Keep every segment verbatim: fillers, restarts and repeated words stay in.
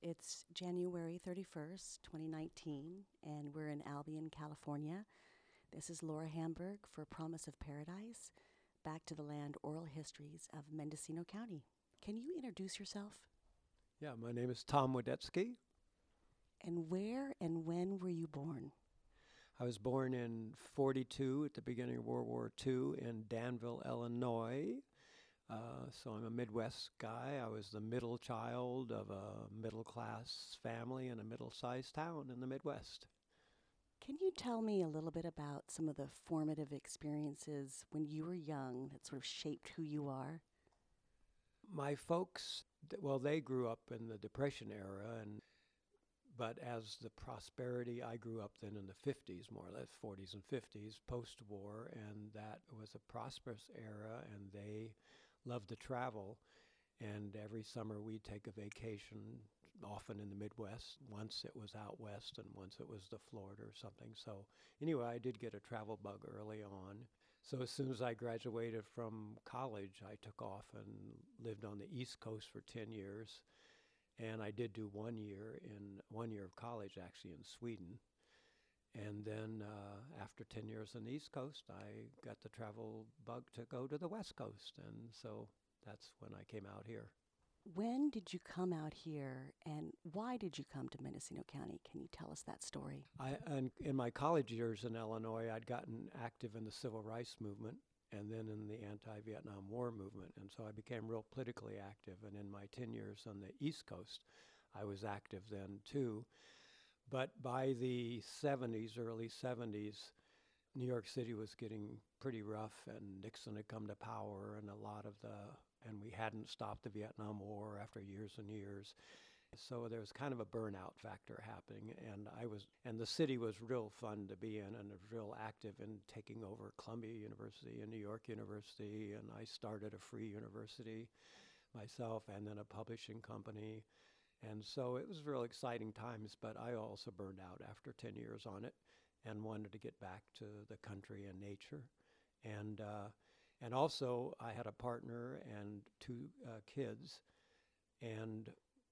It's January thirty-first, twenty nineteen, and we're in Albion, California. This is Laura Hamburg for Promise of Paradise, Back to the Land Oral Histories of Mendocino County. Can you introduce yourself? Yeah, my name is Tom Wadetsky. And where and when were you born? I was born in forty-two at the beginning of World War Two in Danville, Illinois. Uh, so I'm a Midwest guy. I was the middle child of a middle-class family in a middle-sized town in the Midwest. Can you tell me a little bit about some of the formative experiences when you were young that sort of shaped who you are? My folks, well, they grew up in the Depression era, and but as the prosperity, I grew up then in the fifties, more or less, forties and fifties, post-war, and that was a prosperous era, and they loved to travel. And every summer we'd take a vacation, often in the Midwest. Once it was out west, and once it was to Florida or something. So anyway, I did get a travel bug early on. So as soon as I graduated from college, I took off and lived on the East Coast for ten years. And I did do one year in one year of college, actually, in Sweden. And then uh, after ten years on the East Coast, I got the travel bug to go to the West Coast. And so that's when I came out here. When did you come out here, and why did you come to Mendocino County? Can you tell us that story? I, and in my college years in Illinois, I'd gotten active in the civil rights movement and then in the anti-Vietnam War movement. And so I became real politically active. And in my ten years on the East Coast, I was active then too. But by the seventies, early seventies, New York City was getting pretty rough, and Nixon had come to power, and a lot of the, and we hadn't stopped the Vietnam War after years and years. So there was kind of a burnout factor happening, and I was, and the city was real fun to be in, and it was real active in taking over Columbia University and New York University, and I started a free university myself, and then a publishing company, and so it was real exciting times. But I also burned out after ten years on it, and wanted to get back to the country and nature, and uh, and also I had a partner and two uh, kids, and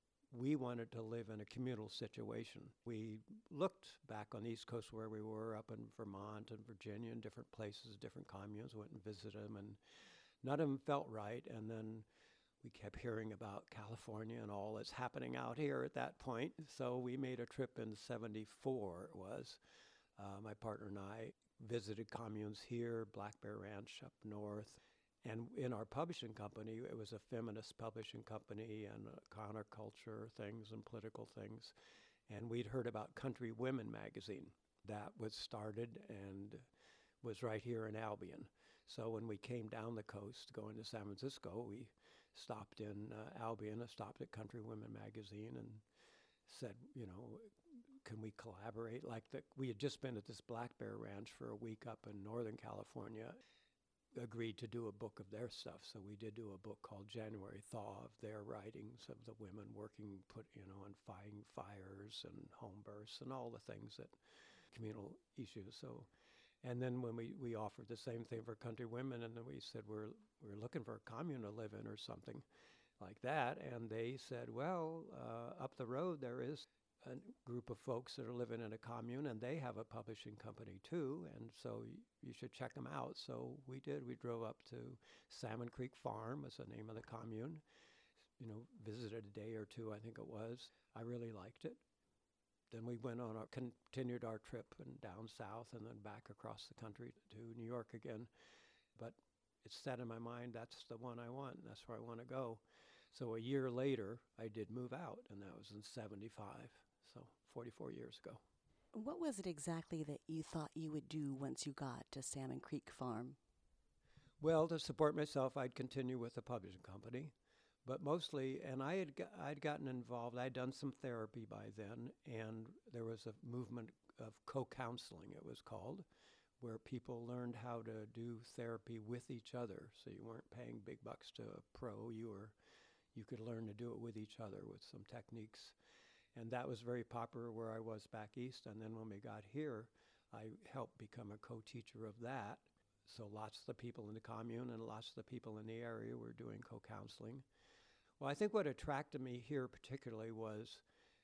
we wanted to live in a communal situation. We looked back on the East Coast where we were, up in Vermont and Virginia and different places, different communes, went and visited them, and none of them felt right. And then we kept hearing about California and all that's happening out here at that point. So we made a trip in seventy-four, it was. Uh, my partner and I visited communes here, Black Bear Ranch up north. And in our publishing company, it was a feminist publishing company and uh, counterculture things and political things. And we'd heard about Country Women magazine. That was started and was right here in Albion. So when we came down the coast going to San Francisco, we stopped in uh, Albion, uh, stopped at Country Women magazine and said, you know, can we collaborate? Like the, we had just been at this Black Bear Ranch for a week up in Northern California, agreed to do a book of their stuff. So we did do a book called January Thaw of their writings of the women working, put, you know, and fighting fires and home births and all the things that communal issues. So, and then when we, we offered the same thing for Country Women, and then we said, we're, we're looking for a commune to live in or something like that. And they said, well, uh, up the road there is a group of folks that are living in a commune, and they have a publishing company too, and so y- you should check them out. So we did. We drove up to Salmon Creek Farm, was the name of the commune, you know, visited a day or two, I think it was. I really liked it. Then we went on our, continued our trip and down south and then back across the country to New York again. But it's set in my mind, that's the one I want, and that's where I want to go. So a year later, I did move out, and that was in seventy-five. So forty-four years ago. What was it exactly that you thought you would do once you got to Salmon Creek Farm? Well, to support myself, I'd continue with the publishing company, but mostly, and I had go- I'd gotten involved. I'd done some therapy by then, and there was a movement of co-counseling, it was called, where people learned how to do therapy with each other. So you weren't paying big bucks to a pro. You were, you could learn to do it with each other with some techniques. And that was very popular where I was back east. And then when we got here, I helped become a co-teacher of that. So lots of the people in the commune and lots of the people in the area were doing co-counseling. Well, I think what attracted me here particularly was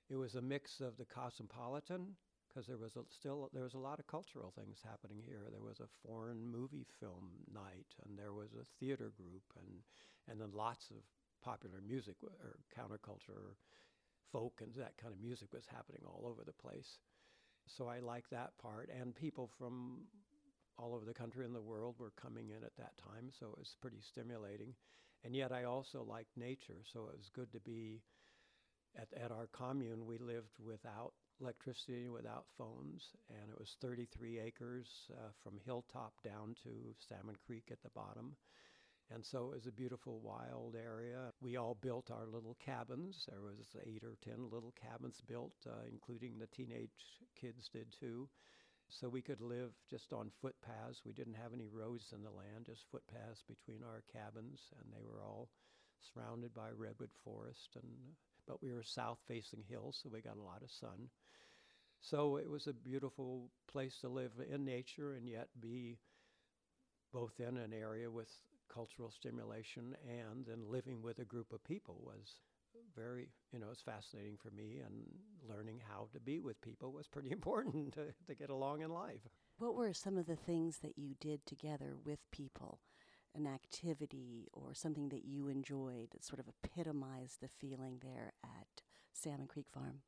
It was a mix of the cosmopolitan, because there was a, still there was a lot of cultural things happening here. There was a foreign movie film night, and there was a theater group, and and then lots of popular music w- or counterculture, folk, and that kind of music was happening all over the place. So I like that part, and people from all over the country and the world were coming in at that time, so it was pretty stimulating. And yet I also liked nature, so it was good to be at, at our commune. We lived without electricity, without phones, and it was thirty-three acres uh, from Hilltop down to Salmon Creek at the bottom. And so it was a beautiful, wild area. We all built our little cabins. There was eight or ten little cabins built, uh, including the teenage kids did too. So we could live just on footpaths. We didn't have any roads in the land, just footpaths between our cabins, and they were all surrounded by redwood forest. And but we were south-facing hills, so we got a lot of sun. So it was a beautiful place to live in nature and yet be both in an area with cultural stimulation and then living with a group of people was very, you know, it's fascinating for me, and learning how to be with people was pretty important to, to get along in life. What were some of the things that you did together with people, an activity or something that you enjoyed that sort of epitomized the feeling there at Salmon Creek Farm?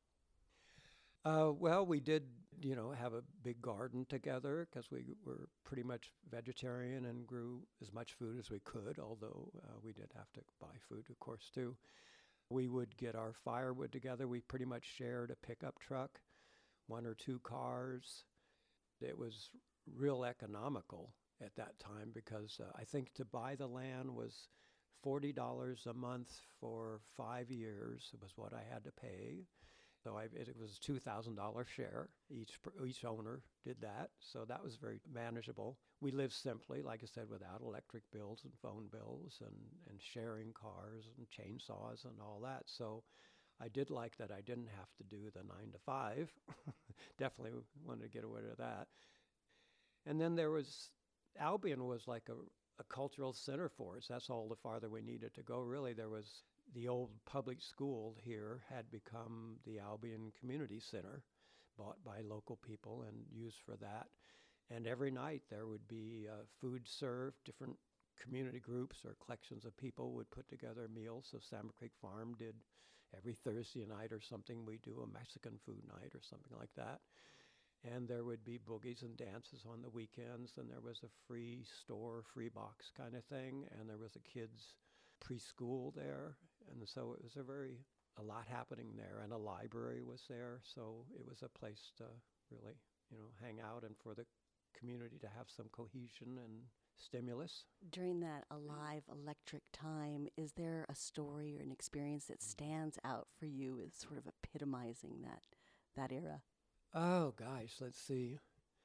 Uh, well, we did, you know, have a big garden together because we were pretty much vegetarian and grew as much food as we could, although uh, we did have to buy food, of course, too. We would get our firewood together. We pretty much shared a pickup truck, one or two cars. It was real economical at that time because uh, I think to buy the land was forty dollars a month for five years. It was what I had to pay. So I, it, it was a two thousand dollars share. Each each owner did that, so that was very manageable. We lived simply, like I said, without electric bills and phone bills and, and sharing cars and chainsaws and all that. So I did like that I didn't have to do the nine to five. Definitely wanted to get away with that. And then there was, Albion was like a, a cultural center for us. That's all the farther we needed to go, really. There was the old public school here had become the Albion Community Center, bought by local people and used for that. And every night there would be uh, food served. Different community groups or collections of people would put together meals. So Salmon Creek Farm did every Thursday night or something. We do a Mexican food night or something like that. And there would be boogies and dances on the weekends. And there was a free store, free box kind of thing. And there was a kids' preschool there. And so it was a very, a lot happening there. And a library was there. So it was a place to really, you know, hang out and for the community to have some cohesion and stimulus. During that alive, electric time, is there a story or an experience that stands out for you as sort of epitomizing that that era? Oh, gosh, let's see.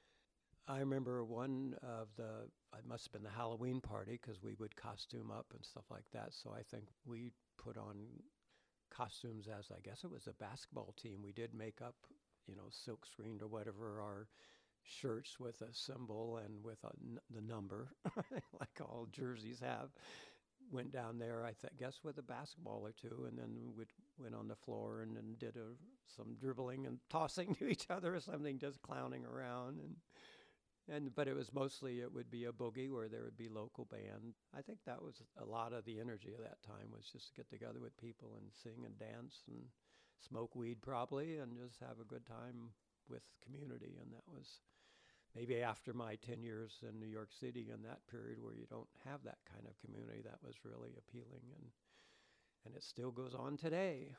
I remember one of the, it must have been the Halloween party because we would costume up and stuff like that. So I think we put on costumes as, I guess it was a basketball team. We did make up, you know, silk screened or whatever, our shirts with a symbol and with a n- the number, like all jerseys have. Went down there, I th- guess, with a basketball or two, and then we went on the floor and then did a, some dribbling and tossing to each other or something, just clowning around. And and but it was mostly, it would be a boogie where there would be local band. I think that was a lot of the energy of that time, was just to get together with people and sing and dance and smoke weed probably and just have a good time with community. And that was maybe after my ten years in New York City, in that period where you don't have that kind of community, that was really appealing. And and it still goes on today.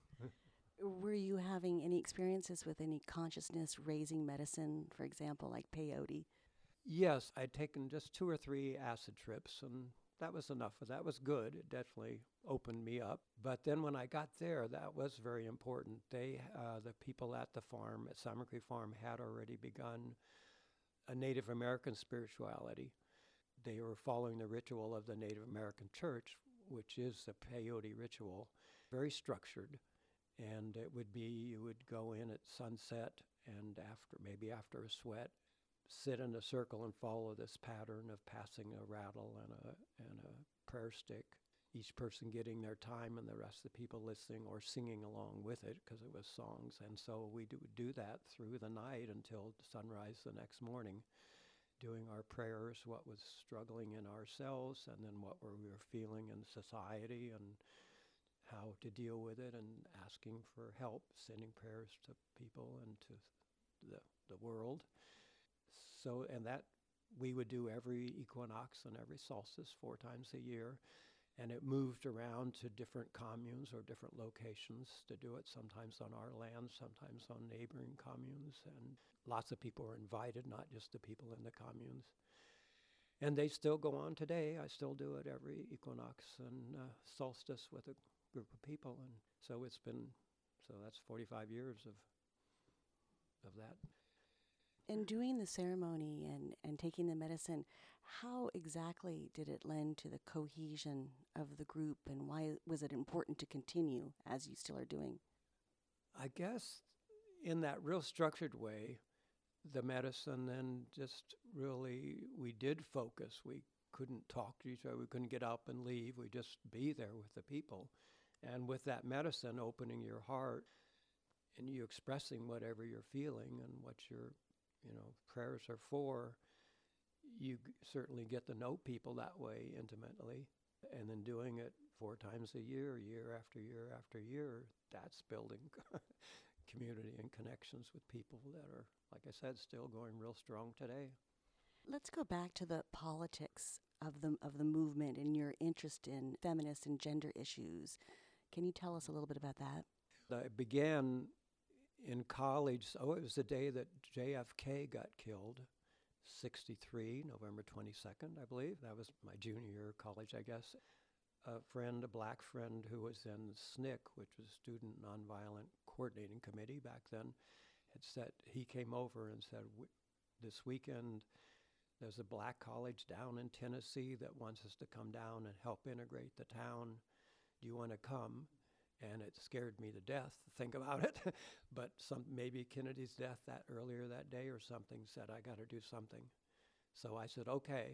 Were you having any experiences with any consciousness raising medicine, for example, like peyote? Yes, I'd taken just two or three acid trips, and that was enough. That was good. It definitely opened me up. But then when I got there, that was very important. They, uh, the people at the farm, at Salmon Creek Farm, had already begun a Native American spirituality. They were following the ritual of the Native American church, which is the peyote ritual, very structured. And it would be, you would go in at sunset and after, maybe after a sweat, sit in a circle and follow this pattern of passing a rattle and a and a prayer stick each person getting their time and the rest of the people listening or singing along with it because it was songs. And so we do, do that through the night until sunrise the next morning, doing our prayers, what was struggling in ourselves, and then what were we were feeling in society and how to deal with it, and asking for help, sending prayers to people and to the, the world. So, and that we would do every equinox and every solstice four times a year. And it moved around to different communes or different locations to do it, sometimes on our land, sometimes on neighboring communes. And lots of people were invited, not just the people in the communes. And they still go on today. I still do it every equinox and uh, solstice with a group of people. And so it's been, so that's forty-five years of of that. In doing the ceremony and, and taking the medicine, how exactly did it lend to the cohesion of the group, and why was it important to continue as you still are doing? I guess in that real structured way, the medicine then just really, we did focus. We couldn't talk to each other. We couldn't get up and leave. We just be there with the people. And with that medicine, opening your heart and you expressing whatever you're feeling and what your, you know, prayers are for, you g- certainly get to know people that way intimately. And then doing it four times a year, year after year after year, that's building community and connections with people that are, like I said, still going real strong today. Let's go back to the politics of the of the movement and your interest in feminist and gender issues. Can you tell us a little bit about that? I began in college. Oh, it was the day that J F K got killed, sixty-three, November twenty-second, I believe. That was my junior year of college, I guess. A friend, a black friend who was in S N C C, which was Student Nonviolent Coordinating Committee back then, had said, he came over and said, this weekend there's a black college down in Tennessee that wants us to come down and help integrate the town. Do you want to come? And it scared me to death to think about it. But some maybe Kennedy's death that earlier that day or something said, I got to do something. So I said, okay.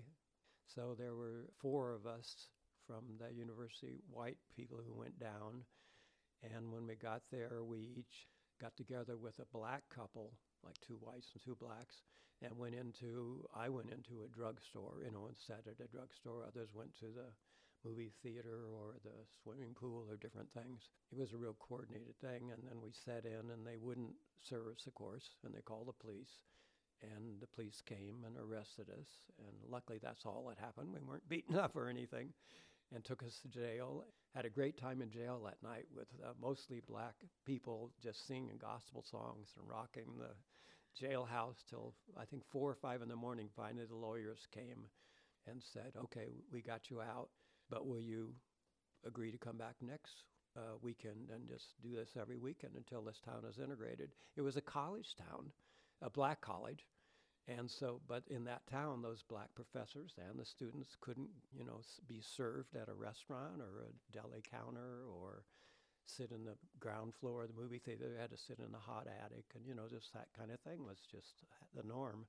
So there were four of us from the university, white people who went down. And when we got there, we each got together with a black couple, like two whites and two blacks, and went into, I went into a drugstore, you know, and sat at a drugstore. Others went to the movie theater or the swimming pool or different things. It was a real coordinated thing. And then we sat in and they wouldn't serve us, of course, and they called the police. And the police came and arrested us. And luckily that's all that happened. We weren't beaten up or anything, and took us to jail. Had a great time in jail that night with uh, mostly black people just singing gospel songs and rocking the jailhouse till I think four or five in the morning. Finally the lawyers came and said, okay, we got you out, but will you agree to come back next uh, weekend and just do this every weekend until this town is integrated? It was a college town, a black college. And so, but in that town, those black professors and the students couldn't, you know, s- be served at a restaurant or a deli counter or sit in the ground floor of the movie theater. They had to sit in the hot attic, and, you know, just that kind of thing was just the norm.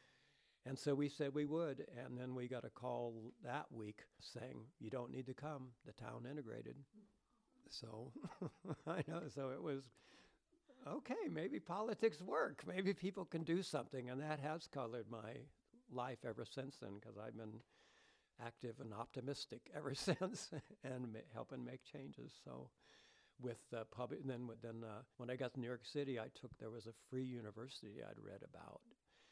And so we said we would, and then we got a call that week saying, you don't need to come, the town integrated. So, I know, so it was, okay, maybe politics work. Maybe people can do something, and that has colored my life ever since then, because I've been active and optimistic ever since, and ma- helping make changes. So, with the public, and then with- then uh, when I got to New York City, I took there was a free university I'd read about,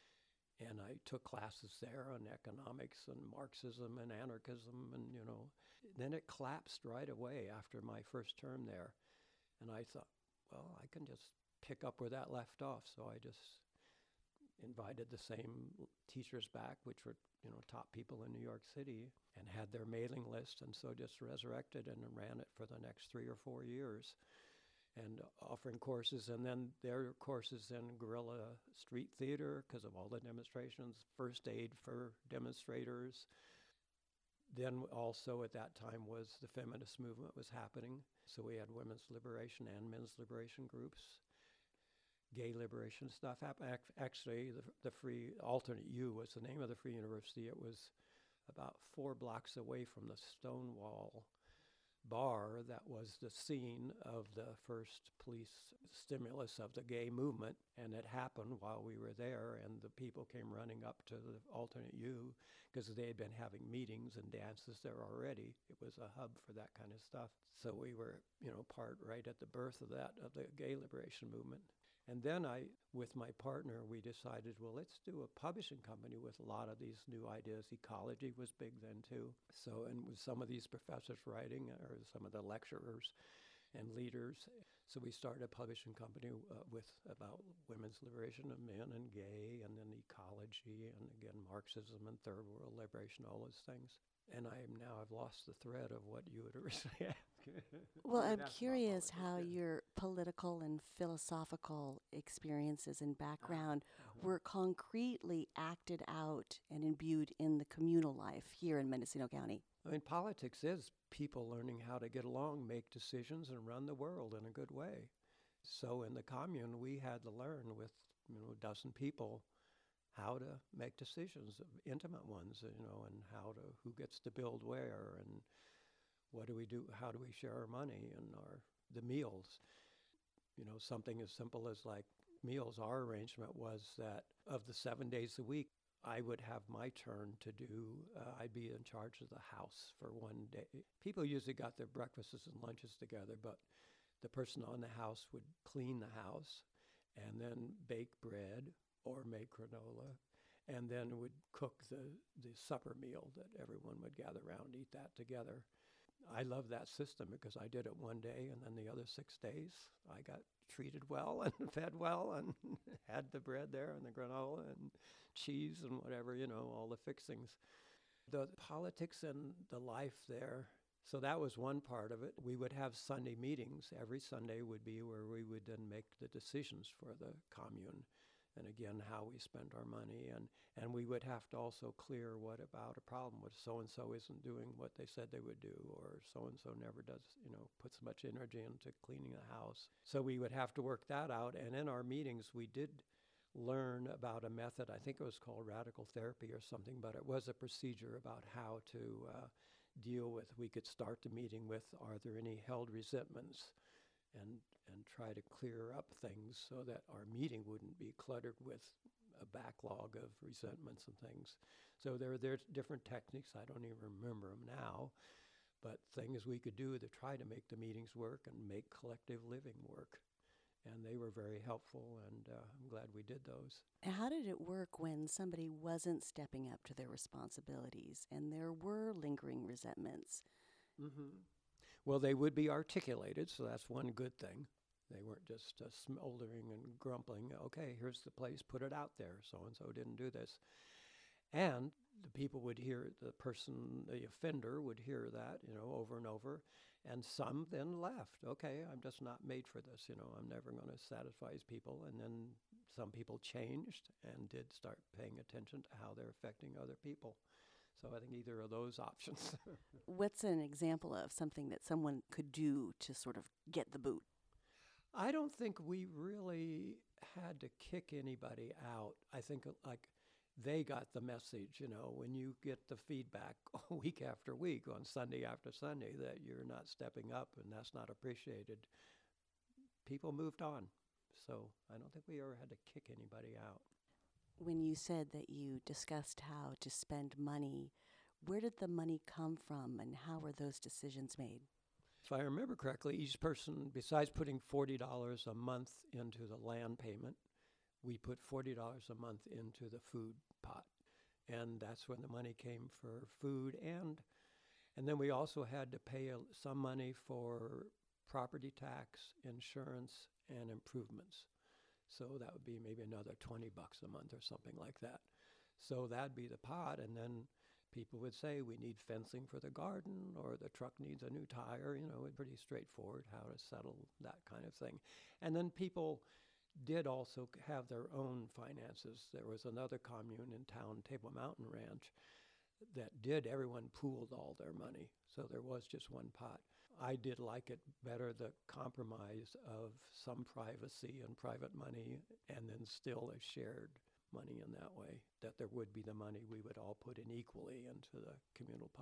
and I took classes there on economics and Marxism and anarchism, and you know, then it collapsed right away after my first term there, and I thought, well, I can just pick up where that left off. So I just invited the same l- teachers back, which were, you know, top people in New York City, and had their mailing list, and so just resurrected and ran it for the next three or four years, and offering courses. And then there are courses in guerrilla street theater because of all the demonstrations, first aid for demonstrators. Then also at that time was the feminist movement was happening. So we had women's liberation and men's liberation groups. Gay liberation stuff happened. Ac- Actually, the, the Free Alternate U was the name of the Free University. It was about four blocks away from the Stonewall bar that was the scene of the first police stimulus of the gay movement, and it happened while we were there, and the people came running up to the alternate U because they had been having meetings and dances there already. It was a hub for that kind of stuff. So we were, you know, part right at the birth of that, of the gay liberation movement. And then I, with my partner, we decided, well, let's do a publishing company with a lot of these new ideas. Ecology was big then, too. So, and with some of these professors writing, or some of the lecturers and leaders. So we started a publishing company uh, with about women's liberation of men and gay, and then ecology, and again, Marxism and third world liberation, all those things. And I am now, I've lost the thread of what you would originally ask. Well, I'm curious how your political and philosophical experiences and background uh-huh. were concretely acted out and imbued in the communal life here in Mendocino County. I mean, politics is people learning how to get along, make decisions, and run the world in a good way. So in the commune, we had to learn with, you know, a dozen people how to make decisions, intimate ones, you know, and how to, who gets to build where, and what do we do, how do we share our money and our, the meals. You know, something as simple as like meals, our arrangement was that of the seven days a week, I would have my turn to do, uh, I'd be in charge of the house for one day. People usually got their breakfasts and lunches together, but the person on the house would clean the house and then bake bread or make granola, and then would cook the, the supper meal that everyone would gather around, eat that together. I love that system because I did it one day, and then the other six days I got treated well and fed well and had the bread there and the granola and cheese and whatever, you know, all the fixings. The politics and the life there, so that was one part of it. We would have Sunday meetings. Every Sunday would be where we would then make the decisions for the commune. And again, how we spend our money. And, and we would have to also clear what about a problem with so-and-so isn't doing what they said they would do, or so-and-so never does, you know, puts much energy into cleaning the house. So we would have to work that out. And in our meetings, we did learn about a method, I think it was called radical therapy or something, but it was a procedure about how to uh, deal with, we could start the meeting with, are there any held resentments? And and try to clear up things so that our meeting wouldn't be cluttered with a backlog of resentments and things. So there, there's different techniques. I don't even remember them now, but things we could do to try to make the meetings work and make collective living work. And they were very helpful, and uh, I'm glad we did those. How did it work when somebody wasn't stepping up to their responsibilities and there were lingering resentments? Mm-hmm. Well, they would be articulated, so that's one good thing. They weren't just uh, smoldering and grumbling, okay, here's the place, put it out there, so-and-so didn't do this. And the people would hear, the person, the offender would hear that, you know, over and over, and some then left. Okay, I'm just not made for this, you know, I'm never going to satisfy these people. And then some people changed and did start paying attention to how they're affecting other people. So I think either of those options. What's an example of something that someone could do to sort of get the boot? I don't think we really had to kick anybody out. I think uh, like they got the message, you know, when you get the feedback week after week on Sunday after Sunday that you're not stepping up and that's not appreciated, people moved on. So I don't think we ever had to kick anybody out. When you said that you discussed how to spend money, where did the money come from and how were those decisions made? If I remember correctly, each person, besides putting forty dollars a month into the land payment, we put forty dollars a month into the food pot. And that's when the money came for food. And and then we also had to pay a, some money for property tax, insurance, and improvements. So that would be maybe another twenty bucks a month or something like that. So that'd be the pot. And then people would say, we need fencing for the garden, or the truck needs a new tire. You know, it's pretty straightforward how to settle that kind of thing. And then people did also have their own finances. There was another commune in town, Table Mountain Ranch, that did, everyone pooled all their money. So there was just one pot. I did like it better, the compromise of some privacy and private money, and then still a shared money in that way, that there would be the money we would all put in equally into the communal pot.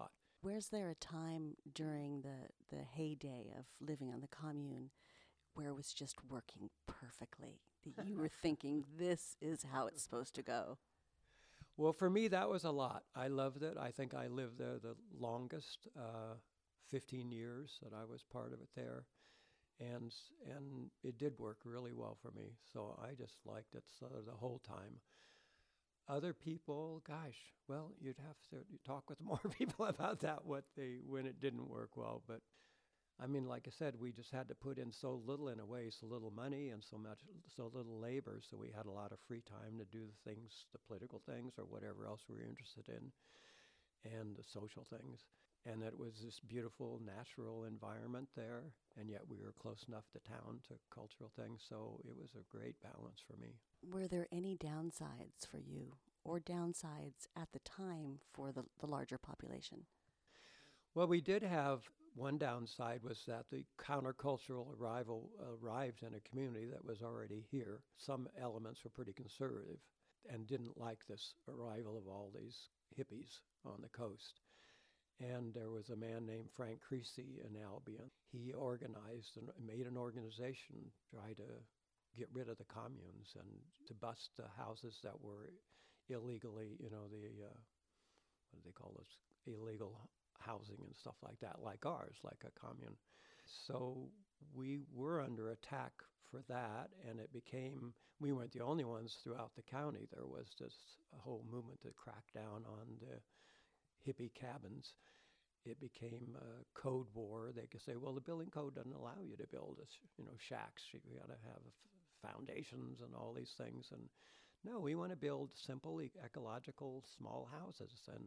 Was there a time during the, the heyday of living on the commune where it was just working perfectly, that you were thinking, this is how it's supposed to go? Well, for me, that was a lot. I loved it. I think I lived there the longest, uh, fifteen years that I was part of it there. And, and it did work really well for me. So I just liked it so the whole time. Other people, gosh, well, you'd have to talk with more people about that, what they, when it didn't work well. But I mean, like I said, we just had to put in so little in a way, so little money and so much, so little labor. So we had a lot of free time to do the things, the political things or whatever else we were interested in, and the social things. And it was this beautiful natural environment there, and yet we were close enough to town to cultural things. So it was a great balance for me. Were there any downsides for you, or downsides at the time for the, the larger population? Well, we did have one downside was that the countercultural arrival arrived in a community that was already here. Some elements were pretty conservative and didn't like this arrival of all these hippies on the coast. And there was a man named Frank Creasy in Albion. He organized and made an organization to try to get rid of the communes and to bust the houses that were illegally, you know, the, uh, what do they call this, illegal housing and stuff like that, like ours, like a commune. So we were under attack for that, and it became, we weren't the only ones throughout the county. There was this whole movement to crack down on the hippie cabins. It became a code war. They could say, well, the building code doesn't allow you to build, a, you know, shacks. You got to have f- foundations and all these things. And no, we want to build simple, e- ecological, small houses. And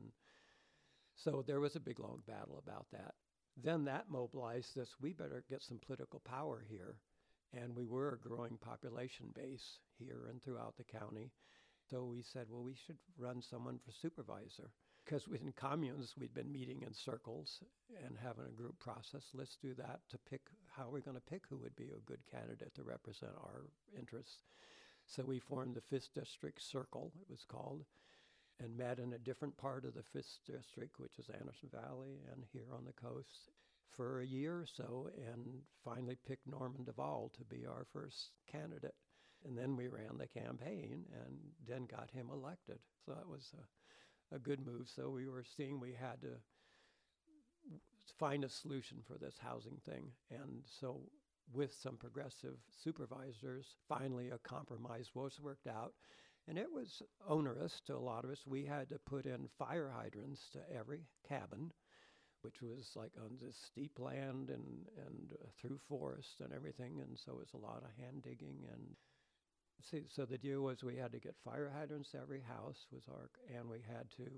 so there was a big, long battle about that. Then that mobilized this, we better get some political power here. And we were a growing population base here and throughout the county. So we said, well, we should run someone for supervisor. Because within communes, we'd been meeting in circles and having a group process. Let's do that to pick how we're going to pick who would be a good candidate to represent our interests. So we formed the fifth District Circle, it was called, and met in a different part of the fifth District, which is Anderson Valley and here on the coast, for a year or so, and finally picked Norman Duvall to be our first candidate. And then we ran the campaign and then got him elected. So that was a a good move. So we were seeing we had to find a solution for this housing thing. And so with some progressive supervisors, finally a compromise was worked out. And it was onerous to a lot of us. We had to put in fire hydrants to every cabin, which was like on this steep land and, and uh, through forest and everything. And so it was a lot of hand digging and See, so the deal was we had to get fire hydrants to every house, was our, and we had to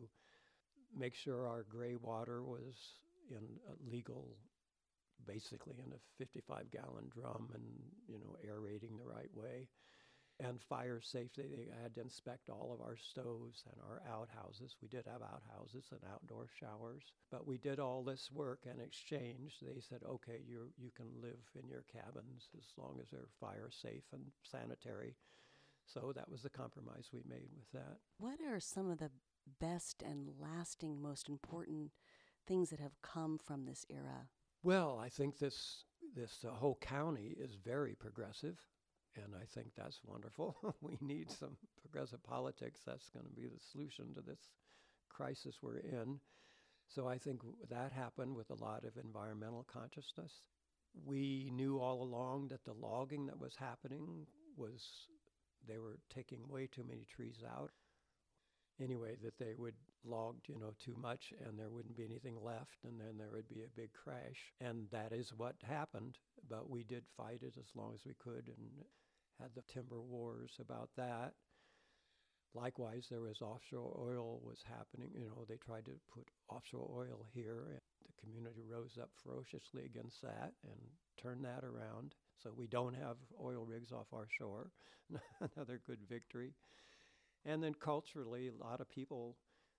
make sure our gray water was in a legal, basically in a fifty-five gallon drum and, you know, aerating the right way. And fire safety, they had to inspect all of our stoves and our outhouses. We did have outhouses and outdoor showers, but we did all this work in exchange. They said, okay, you you can live in your cabins as long as they're fire safe and sanitary. So that was the compromise we made with that. What are some of the best and lasting, most important things that have come from this era? Well, I think this, this uh, whole county is very progressive. And I think that's wonderful. We need some progressive politics. That's going to be the solution to this crisis we're in. So I think w- that happened with a lot of environmental consciousness. We knew all along that the logging that was happening was, they were taking way too many trees out. Anyway, that they would log, you know, too much and there wouldn't be anything left and then there would be a big crash. And that is what happened. But we did fight it as long as we could and had the timber wars about that. Likewise, there was offshore oil was happening. You know, they tried to put offshore oil here, and the community rose up ferociously against that and turned that around. So we don't have oil rigs off our shore. Another good victory. And then culturally, a lot of people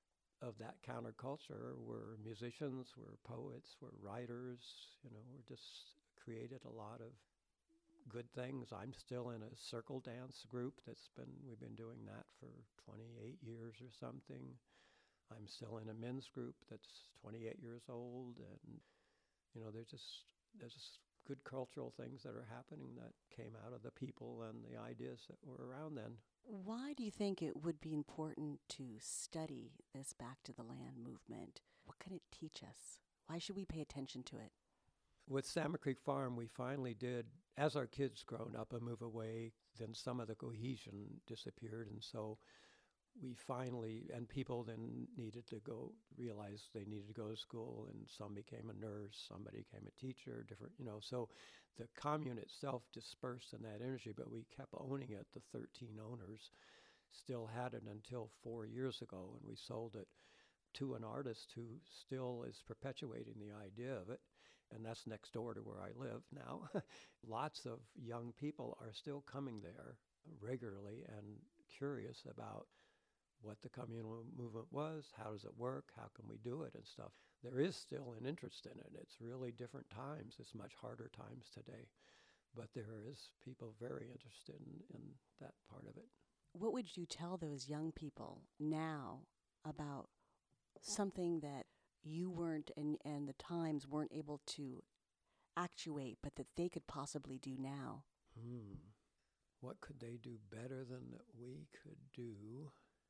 of that counterculture were musicians, were poets, were writers, you know, were just created a lot of good things. I'm still in a circle dance group that's been, we've been doing that for twenty-eight years or something. I'm still in a men's group that's twenty-eight years old, and you know, there's just there's just good cultural things that are happening that came out of the people and the ideas that were around then. Why do you think it would be important to study this Back to the Land movement? What can it teach us? Why should we pay attention to it? With Salmon Creek Farm, we finally did, as our kids grown up and move away, then some of the cohesion disappeared, and so we finally, and people then needed to go, realize they needed to go to school, and some became a nurse, somebody became a teacher, different, you know, so the commune itself dispersed in that energy, but we kept owning it. The thirteen owners still had it until four years ago, and we sold it to an artist who still is perpetuating the idea of it, and that's next door to where I live now. Lots of young people are still coming there regularly and curious about what the communal movement was, how does it work, how can we do it and stuff. There is still an interest in it. It's really different times. It's much harder times today. But there is people very interested in, in that part of it. What would you tell those young people now about something that you weren't and, and the times weren't able to actuate, but that they could possibly do now? Hmm. What could they do better than that we could do?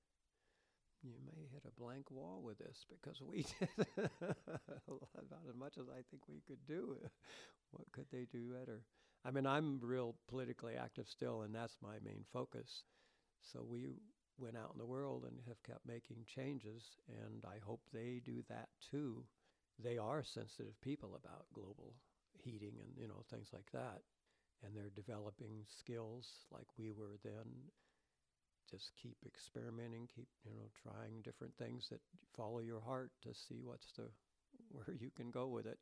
You may hit a blank wall with this because we did about as much as I think we could do. What could they do better? I mean, I'm real politically active still, and that's my main focus. So we went out in the world and have kept making changes, and I hope they do that too. They are sensitive people about global heating and, you know, things like that, and they're developing skills like we were then. Just keep experimenting, keep, you know, trying different things that follow your heart to see what's the, where you can go with it.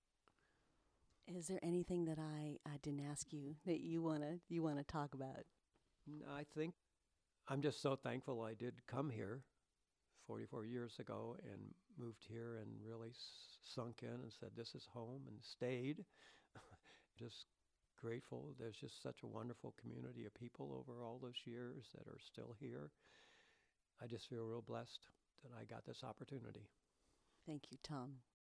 Is there anything that I, I didn't ask you that you wanna you wanna talk about? I think I'm just so thankful I did come here forty-four years ago and moved here and really s- sunk in and said this is home and stayed. Just grateful. There's just such a wonderful community of people over all those years that are still here. I just feel real blessed that I got this opportunity. Thank you, Tom.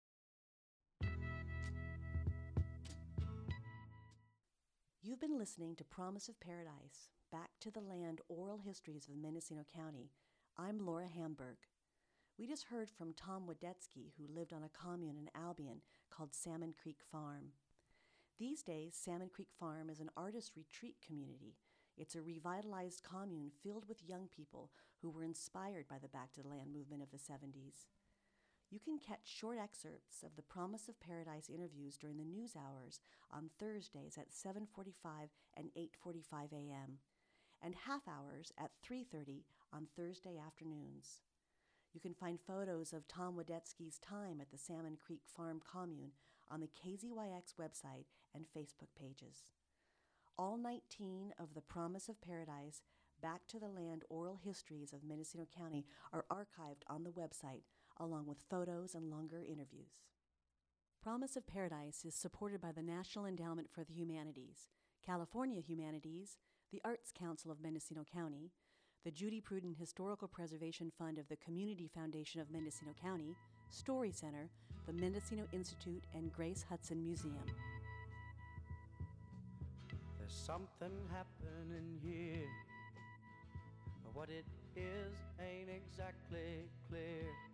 You've been listening to Promise of Paradise, Back to the Land Oral Histories of Mendocino County. I'm Laura Hamburg. We just heard from Tom Wadetsky, who lived on a commune in Albion called Salmon Creek Farm. These days, Salmon Creek Farm is an artist retreat community. It's a revitalized commune filled with young people who were inspired by the Back to the Land movement of the seventies. You can catch short excerpts of the Promise of Paradise interviews during the news hours on Thursdays at seven forty-five and eight forty-five a.m., and half hours at three thirty on Thursday afternoons. You can find photos of Tom Wadetsky's time at the Salmon Creek Farm commune on the K Z Y X website and Facebook pages. All nineteen of the Promise of Paradise, Back to the Land oral histories of Mendocino County are archived on the website, along with photos and longer interviews. Promise of Paradise is supported by the National Endowment for the Humanities, California Humanities, the Arts Council of Mendocino County, the Judy Pruden Historical Preservation Fund of the Community Foundation of Mendocino County, Story Center, the Mendocino Institute, and Grace Hudson Museum. There's something happening here, but what it is ain't exactly clear.